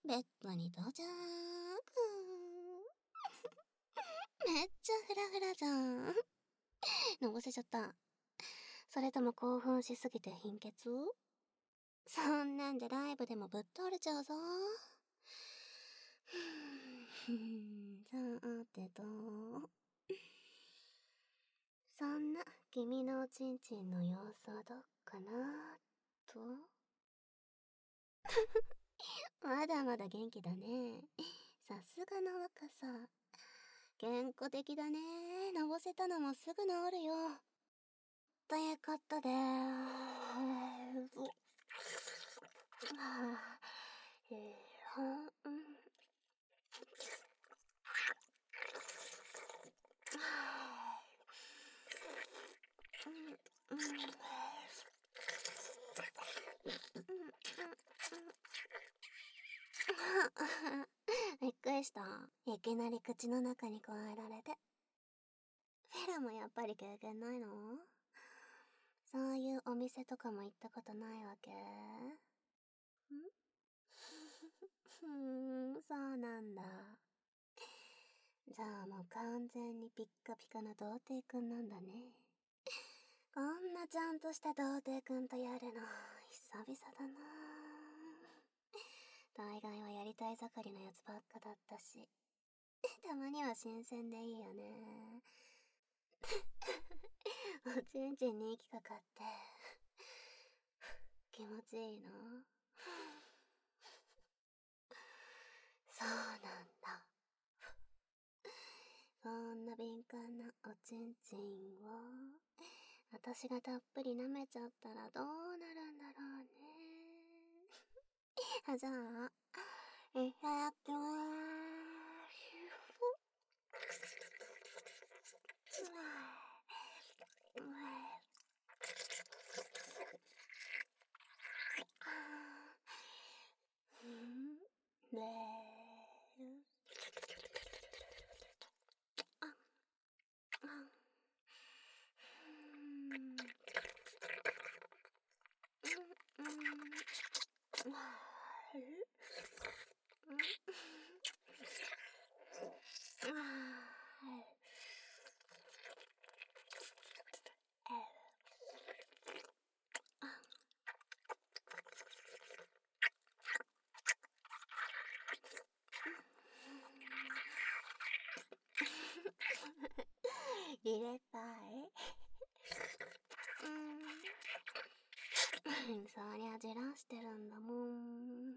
ベッドに到着。めっちゃフラフラじゃん。のぼせちゃった。それとも興奮しすぎて貧血？そんなんじゃライブでもぶっ倒れちゃうぞ。さてと、そんな君のおちんちんの様子はどっかなと。まだまだ元気だね。さすがの若さ。健康的だね。のぼせたのもすぐ治るよ。ということで、びっくりした。いきなり口の中に加えられて。フェラもやっぱり経験ないの？そういうお店とかも行ったことないわけ？そうなんだ。じゃあもう完全にピッカピカな童貞くんなんだね。こんなちゃんとした童貞くんとやるの久々だな。大概はやりたい盛りのやつばっかだったし、たまには新鮮でいいよね。おちんちんに息かかって気持ちいいの？そうなんだ。そんな敏感なおちんちんを私がたっぷり舐めちゃったらどうなるんだろうね。じゃあいただきまーす。ね入れたい？そりゃじらしてるんだもん。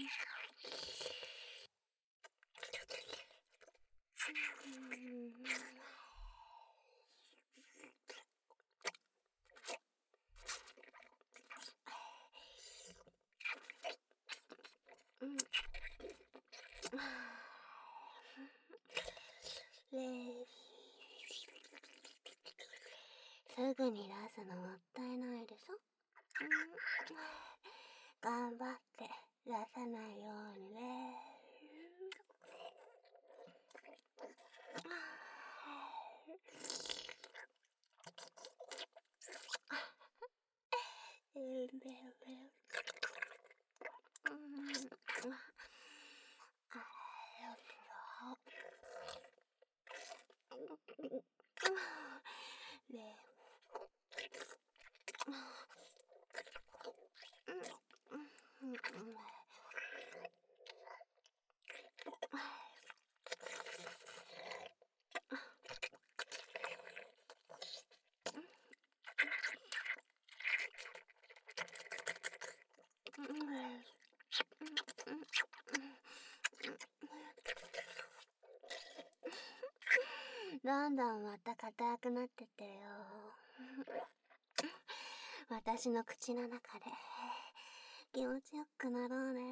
すぐに出すのもったいないでしょ？頑張って出さないようにね。どんどんまた硬くなってってよ。私の口の中で気持ちよくなろうね。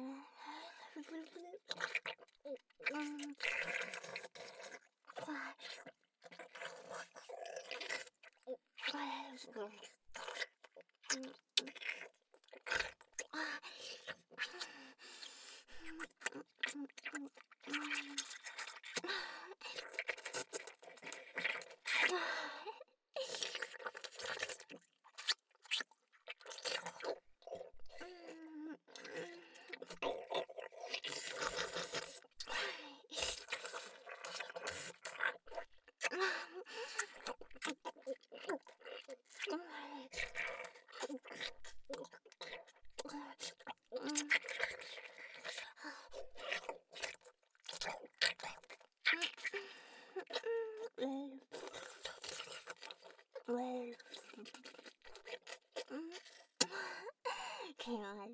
気持ちよさ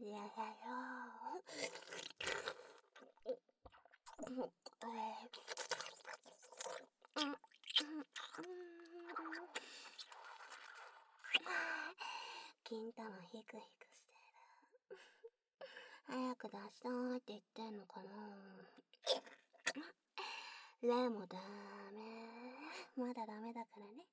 そう。金玉ヒクヒクしてる。早く出したいって言ってんのかな。でもダメ。まだダメだからね。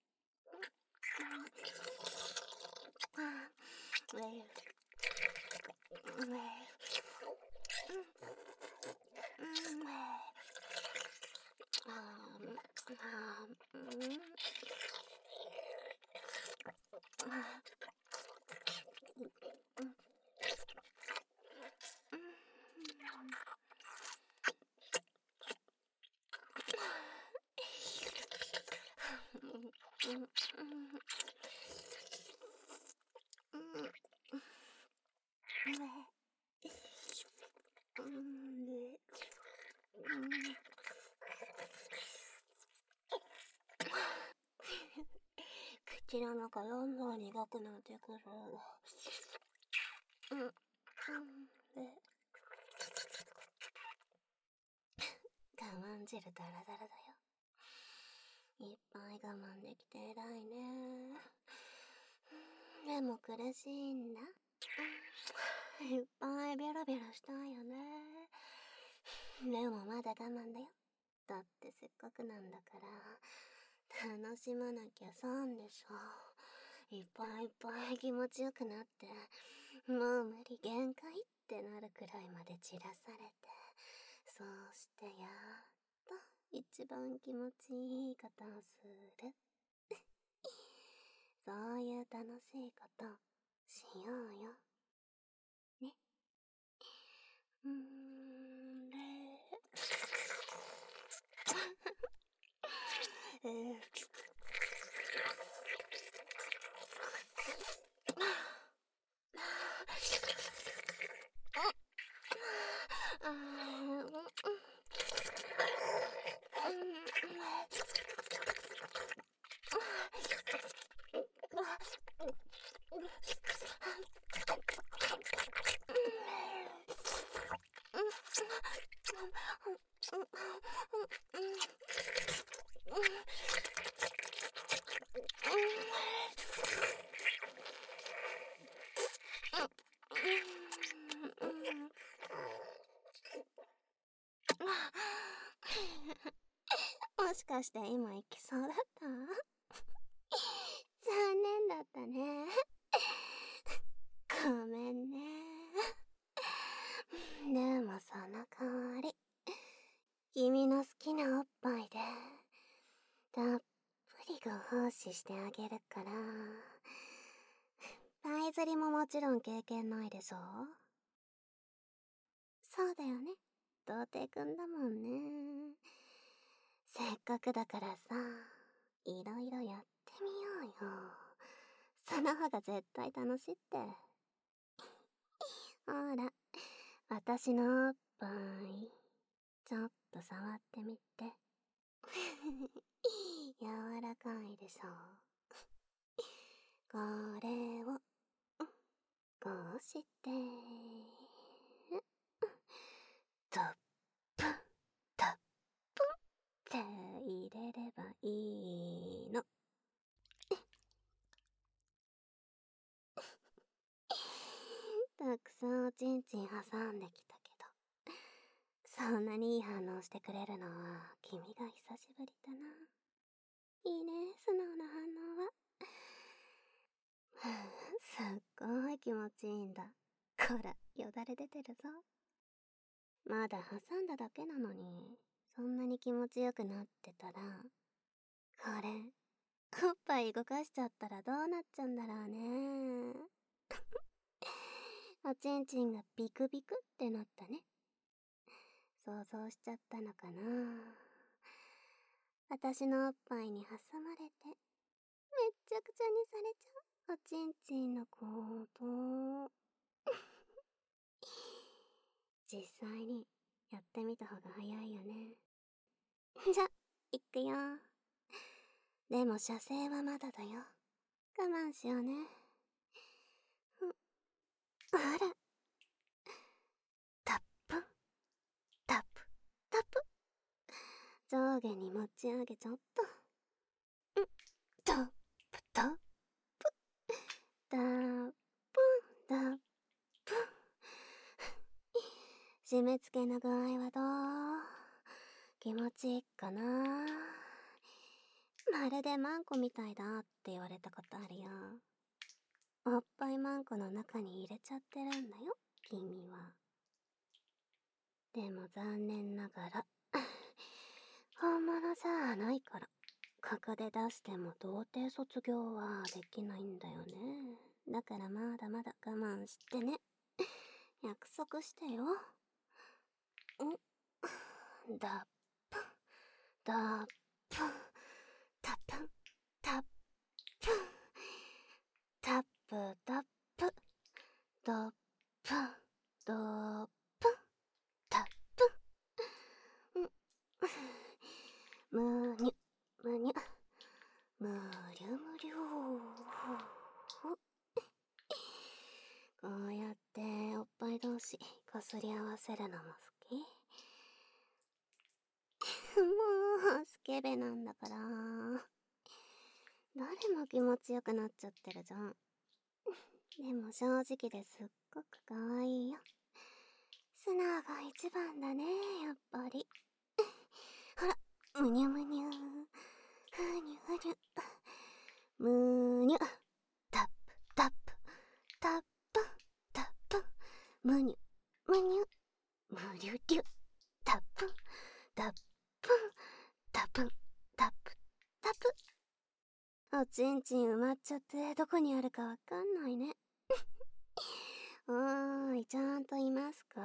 口の中どんどん苦くなってくる。我慢汁ダラダラだよ。いっぱい我慢できて偉いね。でも苦しいんだ。いっぱいベロベロしたいよね。でもまだ我慢だよ。だってせっかくなんだから楽しまなきゃ損でしょ。いっぱいいっぱい気持ちよくなって、もう無理限界ってなるくらいまで散らされて、そうしてやっと一番気持ちいいことをする。そういう楽しいことしようよ。ね。もしかして今行きそうだった？残念だったね。ごめんね。でもその代わり、君の好きなおっぱいでたっぷりご奉仕してあげるから。パイ釣りももちろん経験ないでしょ？そうだよね。童貞くんだもんね。せっかくだからさ、いろいろやってみようよ。その方が絶対楽しいって。ほら、私のおっぱい、ちょっと触ってみて。柔らかいでしょ。これを、こうして、トップン、トップンって入れればいいの。たくさんおちんちん挟んできたけど、そんなにいい反応してくれるのは君が久しぶりだな。いいね、素直な反応は。すっごい気持ちいいんだ。ほら、よだれ出てるぞ。まだ挟んだだけなのに、そんなに気持ちよくなってたら、これ、おっぱい動かしちゃったらどうなっちゃうんだろうね。おちんちんがビクビクってなったね。想像しちゃったのかな。私のおっぱいに挟まれて、めっちゃくちゃにされちゃうおちんちんのこと。実際にやってみた方が早いよね。じゃ、行くよ。でも射精はまだだよ。我慢しようね。 あら、タップ、タップ、タップ。上下に持ち上げちゃった。タップ、タップ、タップ、タップ。締め付けの具合はどう？気持ちいいかな？まるでマンコみたいだって言われたことあるよ。おっぱいマンコの中に入れちゃってるんだよ、君は。でも残念ながら、本物じゃないから、ここで出しても童貞卒業はできないんだよね。だからまだまだ我慢してね。約束してよ。ダップン、ダップン、タップン、タップン、タップタップ、ドップン、ドップン、タップン。むにゅ、むにゅ、むりゅむりゅ。こうやっておっぱい同士こすり合わせるのも好き？もうスケベなんだから。誰も気持ちよくなっちゃってるじゃん。でも正直ですっごく可愛いよ。素直が一番だね、やっぱり。ほら、むにゅむにゅ、ふにゅふにゅ、むにゅ、タップタップ、タップタップ、むにゅむにゅ、むりゅりゅ、タップタップ、タップタップタップ。おちんちん埋まっちゃってどこにあるかわかんないね。おーい、ちゃんといますか？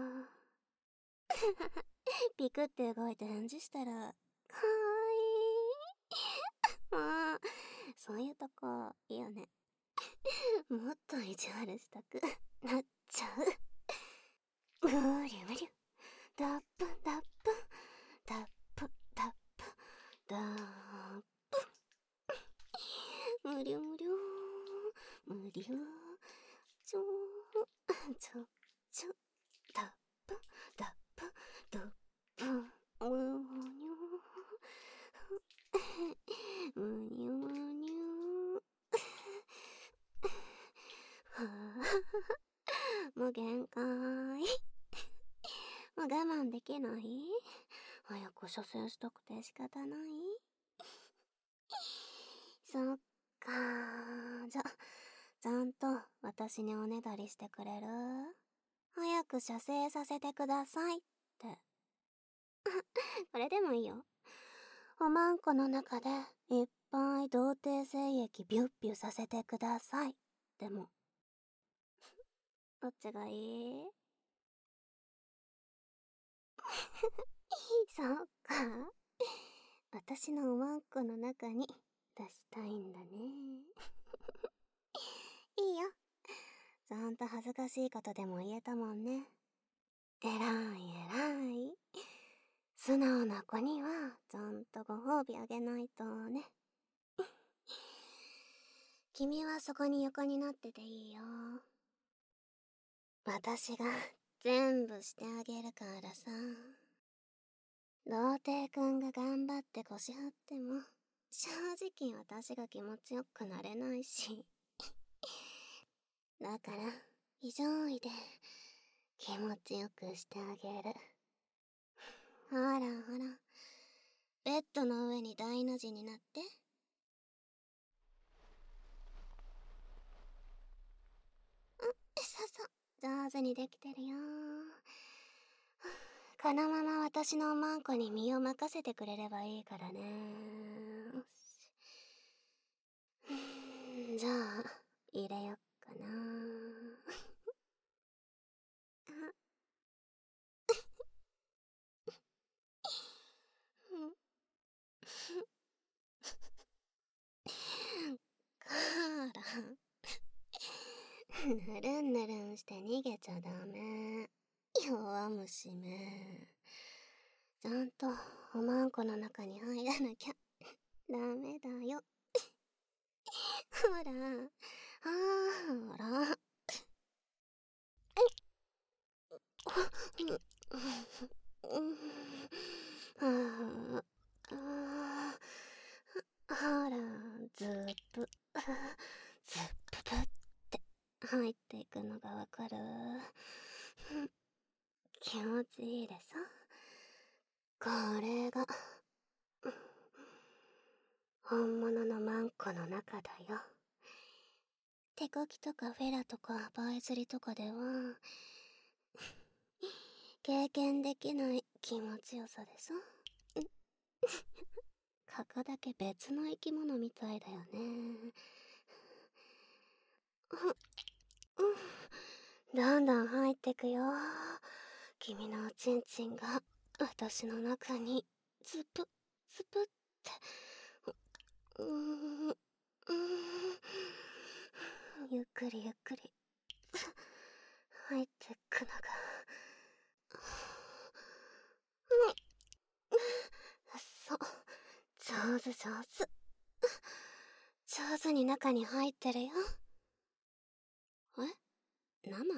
ピクって動いて返事したら、かわいい。もう、そういうとこ、いいよね。もっと意地悪したくなっちゃう。むりゅむりゅ、ダップダップ、ダップダップ、ダップ。むりゅむりゅ、むりゅ、ちょちょちょ、ダップダップ、ダップ、むにゅ、むにゅむにゅ。はあ、もう限界。もう我慢できない？早く射精したくて仕方ない？そっかー。じゃ、ちゃんと私におねだりしてくれる？早く射精させてくださいって。これでもいいよ。おまんこの中でいっぱい童貞精液ビュッビュさせてください。でも、どっちがいい？そうか。私のおまんこの中に出したいんだね。いいよ。ちゃんと恥ずかしいことでも言えたもんね。えらいえらい。素直な子にはちゃんとご褒美あげないとね。君はそこに横になってていいよ。私が全部してあげるからさ。童貞くんが頑張って腰張っても、正直私が気持ちよくなれないし。だから、非常位で気持ちよくしてあげる。ほらほら、ベッドの上に大の字になって。上手にできてるよ。このまま私のおまんこに身を任せてくれればいいからね。じゃあ、入れよっかな。カーラ、ぬるんぬるんして逃げちゃダメ。弱虫め。ちゃんとおまんこの中に入らなきゃダメだよ。ほら、ほら。 ほら、ズップ、ズッププって入っていくのがわかる？気持ちいいでしょ？これが本物のマンコの中だよ。手こきとかフェラとかバイ釣りとかでは経験できない気持ちよさでしょ。ここだけ別の生き物みたいだよね。どんどん入ってくよ。君のおちんちんが私の中にズプズプって。ゆっくりゆっくり入ってくのがそう、上手上手。上手に中に入ってるよ。え？生？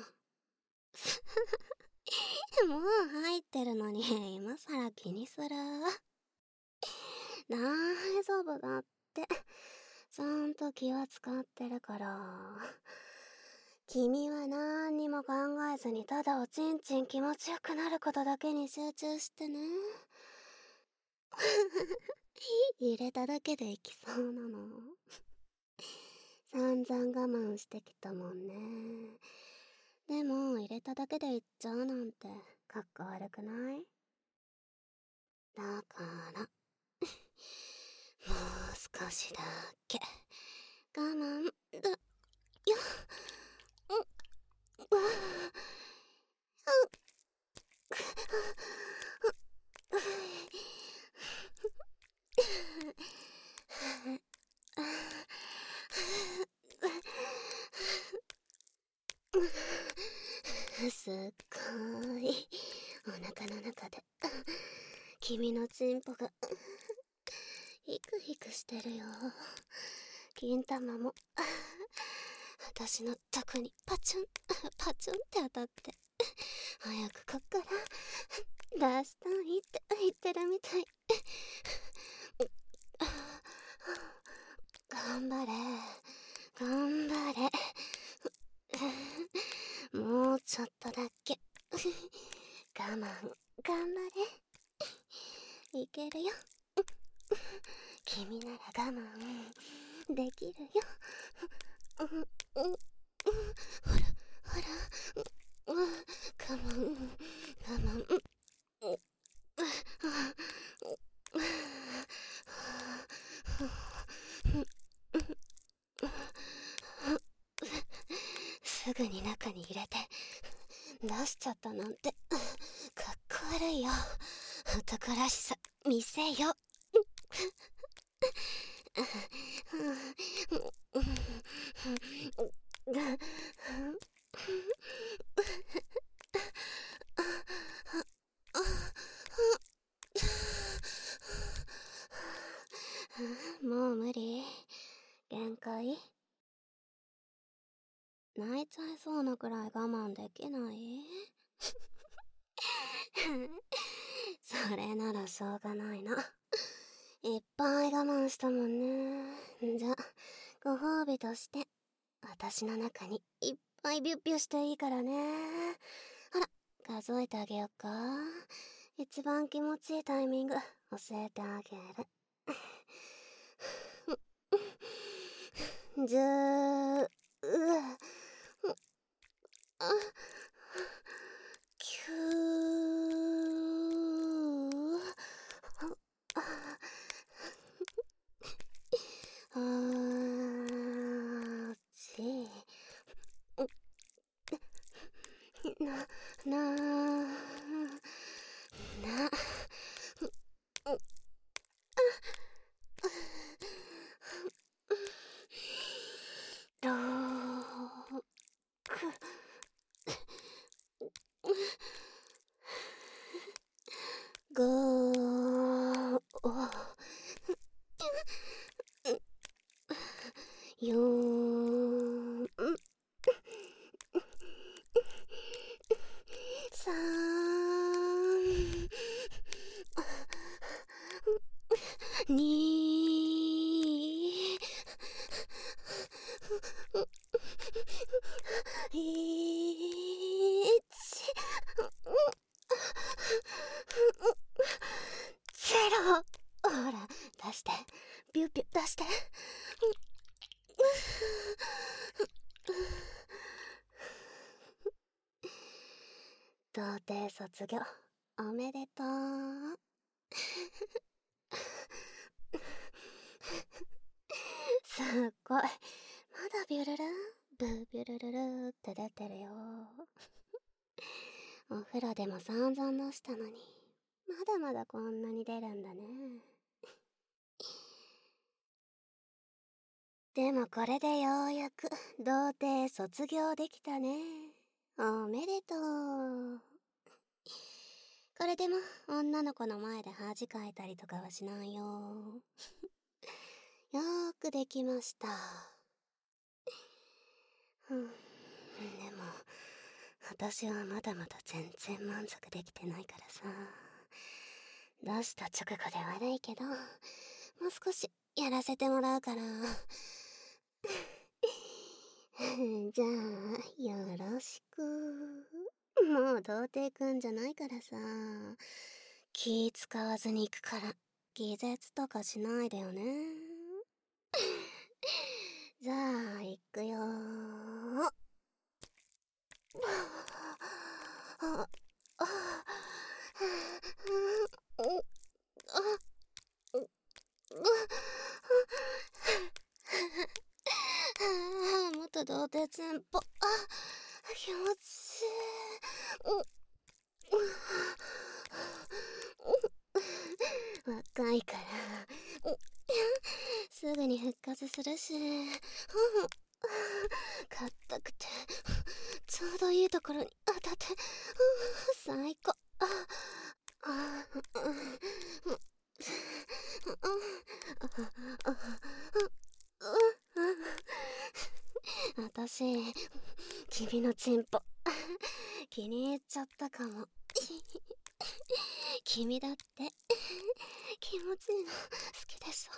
もう入ってるのに今さら気にする？大丈夫だって。ちゃんと気は使ってるから。君は何にも考えずにただおちんちん気持ちよくなることだけに集中してね。入れただけでいきそうなの。散々我慢してきたもんね。でも入れただけでいっちゃうなんてかっこ悪くない？だからもう少しだけ我慢だよ。すっごいお腹の中で君のチンポがヒクヒクしてるよ。金玉も私のとこにパチュンパチュンって当たって早くこっから出したいって言ってるみたい。頑張れ頑張れ。もうちょっとだけ我慢頑張れ。いけるよ。君なら我慢できるよ。ほらほら我慢我慢。すぐに中に入れて出しちゃったなんてかっこ悪いよ。男らしさ見せよ。もう無理？限界？泣いちゃいそうなくらい我慢できない？それならしょうがないな。いっぱい我慢したもんね。じゃ、ご褒美として私の中にいっぱいビュッビュしていいからね。ほら、数えてあげよっか。一番気持ちいいタイミング教えてあげる。10、9、8、な、6、5、4、3、 。童貞卒業おめでとう。すっごい、まだビュルルブービュルルルって出てるよ。お風呂でも散々出したのに、まだまだこんなに出るんだね。でもこれでようやく童貞卒業できたね。おめでとう。これでも女の子の前で恥かいたりとかはしないよ。よーくできました。でも私はまだまだ全然満足できてないからさ。出した直後で悪いけど、もう少しやらせてもらうから。じゃあよろしく。もう童貞くんじゃないからさ、気使わずに行くから気絶とかしないでよね。じゃあ行くよー。元童貞先輩、気持ちいい。若いからすぐに復活するし、硬くてちょうどいいところに当たって最高。私、君のチンポ気に入っちゃったかも。君だって気持ちいいの好きでし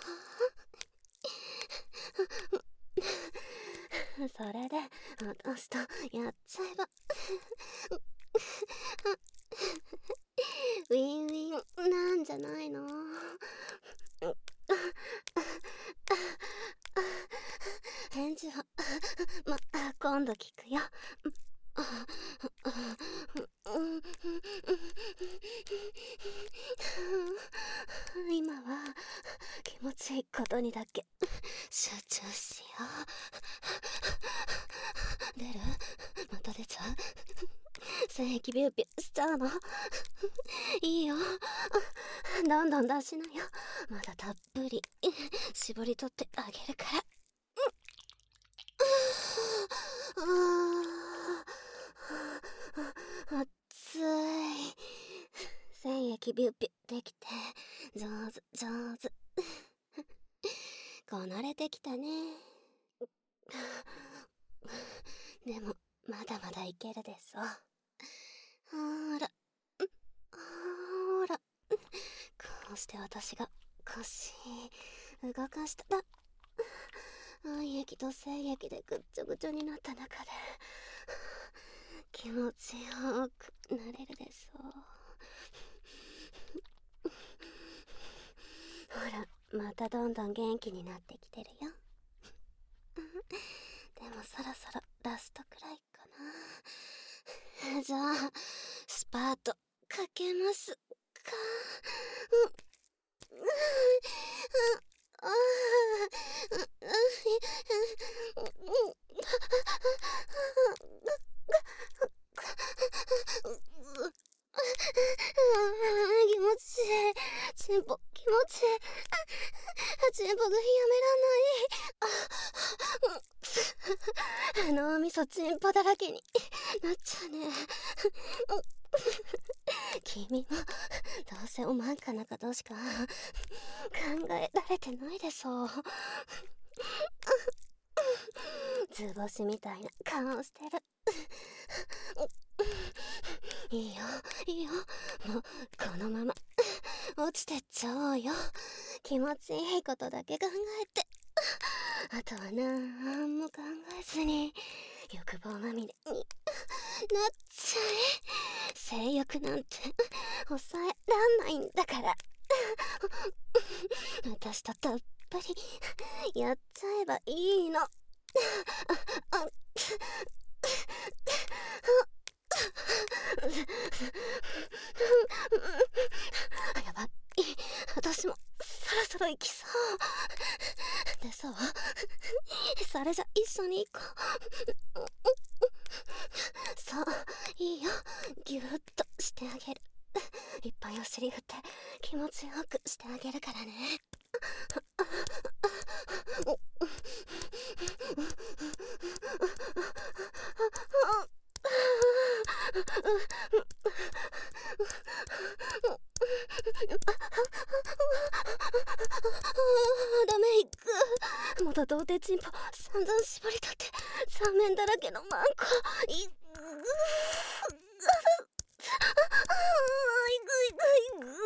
ょ。それで私とやっちゃえばウィンウィンなんじゃないの。返事は今度聞くよ。今は気持ちいいことにだけ集中しよう。出る？また出ちゃう？精液ビュービューしちゃうの？いいよ、どんどん出しなよ。まだたっぷり絞り取ってあげるから。熱い。精液ビュービューできて上手上手。こなれてきたね。でもまだまだいけるでしょ。ほらほら、こうして私が腰動かしたら愛液と精液でぐっちょぐちょになった中で気持ちよくなれるでしょう。ほら、またどんどん元気になってきてるよ。でもそろそろラストくらいかな。じゃあスパートかけますか。気持ちいい。チンポ気持ちいい。チンポがやめらんない。脳みそチンポだらけになっちゃうね。君もどうせおまんかなかどうしか考えられてないでしょう。図星みたいな顔してる。いいよいいよ、もうこのまま落ちてっちゃおうよ。気持ちいいことだけ考えて、あとはなんも考えずに欲望まみれになっちゃえ。性欲なんて抑えらんないんだから。私とたっぷぷりやっちゃえばいいの。やばい、私もそろそろ行きそうでさ、それじゃ一緒に行こう。そう、いいよ、ぎゅーっとしてあげる。いっぱいお尻振って気持ちよくしてあげるからね。ダメ、行く。まだ童貞チンポ散々絞りたって残面だらけのマンコ。いくいく。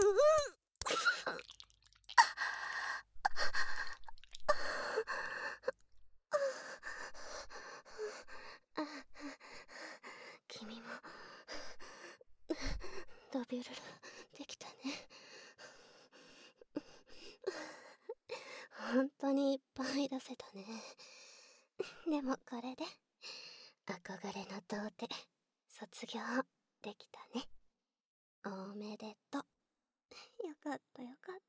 君もドビュルルできたね。本当にいっぱい出せたね。でもこれで憧れの童貞卒業できたね。おめでとう。よかったよかった。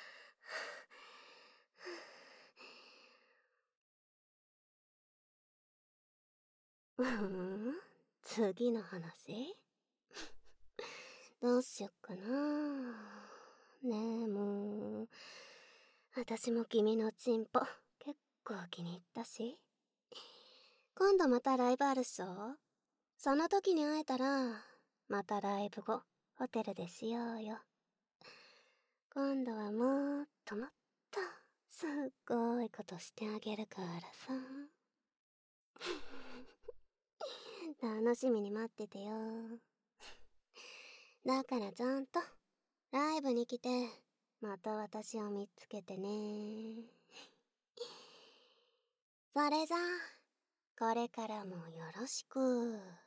次の話どうしよっかな。ねえ、もう私も君のチンポ結構気に入ったし、今度またライブあるっしょ。その時に会えたらまたライブ後ホテルでしようよ。今度はもっともっとすっごいことしてあげるからさ。楽しみに待っててよ。だからちゃんとライブに来てまた私を見つけてね。それじゃあこれからもよろしく。